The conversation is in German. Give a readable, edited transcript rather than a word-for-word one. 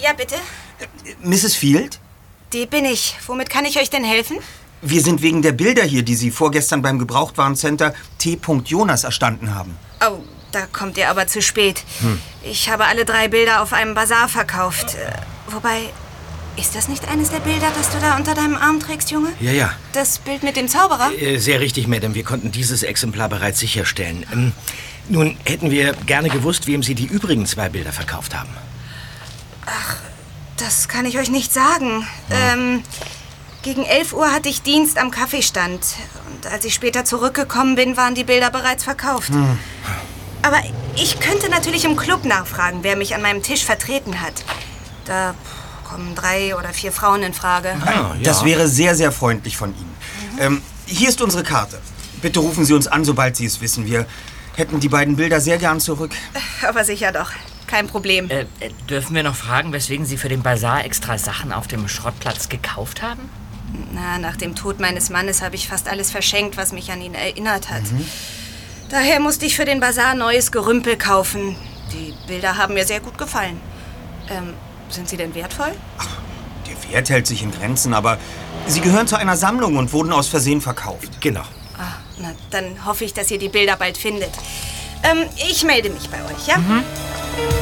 Ja, bitte? Mrs. Field? Die bin ich. Womit kann ich euch denn helfen? Wir sind wegen der Bilder hier, die Sie vorgestern beim Gebrauchtwarencenter T. Jonas erstanden haben. Oh, da kommt ihr aber zu spät. Ich habe alle 3 Bilder auf einem Basar verkauft. Wobei, ist das nicht eines der Bilder, das du da unter deinem Arm trägst, Junge? Ja. Das Bild mit dem Zauberer? Sehr richtig, Madame. Wir konnten dieses Exemplar bereits sicherstellen. Nun hätten wir gerne gewusst, wem Sie die übrigen 2 Bilder verkauft haben. Ach, das kann ich euch nicht sagen. Gegen 11 Uhr hatte ich Dienst am Kaffeestand. Und als ich später zurückgekommen bin, waren die Bilder bereits verkauft. Aber ich könnte natürlich im Club nachfragen, wer mich an meinem Tisch vertreten hat. Da kommen 3 oder 4 Frauen in Frage. Ja. Das wäre sehr, sehr freundlich von Ihnen. Hier ist unsere Karte. Bitte rufen Sie uns an, sobald Sie es wissen. Wir hätten die beiden Bilder sehr gern zurück. Aber sicher doch. Kein Problem. Dürfen wir noch fragen, weswegen Sie für den Basar extra Sachen auf dem Schrottplatz gekauft haben? Na, nach dem Tod meines Mannes habe ich fast alles verschenkt, was mich an ihn erinnert hat. Daher musste ich für den Basar neues Gerümpel kaufen. Die Bilder haben mir sehr gut gefallen. Sind sie denn wertvoll? Ach, der Wert hält sich in Grenzen, aber sie gehören zu einer Sammlung und wurden aus Versehen verkauft. Genau. Ah, na, dann hoffe ich, dass ihr die Bilder bald findet. Ich melde mich bei euch, ja?